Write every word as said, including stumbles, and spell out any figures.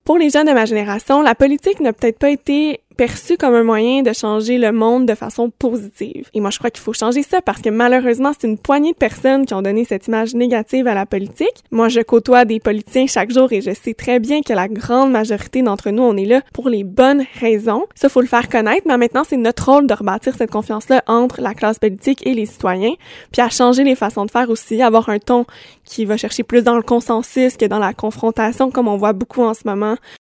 Pour les jeunes de ma génération, la politique n'a peut-être pas été perçue comme un moyen de changer le monde de façon positive. Et moi, je crois qu'il faut changer ça parce que malheureusement, c'est une poignée de personnes qui ont donné cette image négative à la politique. Moi, je côtoie des politiciens chaque jour et je sais très bien que la grande majorité d'entre nous, on est là pour les bonnes raisons. Ça, faut le faire connaître, mais maintenant, c'est notre rôle de rebâtir cette confiance-là entre la classe politique et les citoyens, puis à changer les façons de faire aussi, avoir un ton qui va chercher plus dans le consensus que dans la confrontation, comme on voit beaucoup en ce moment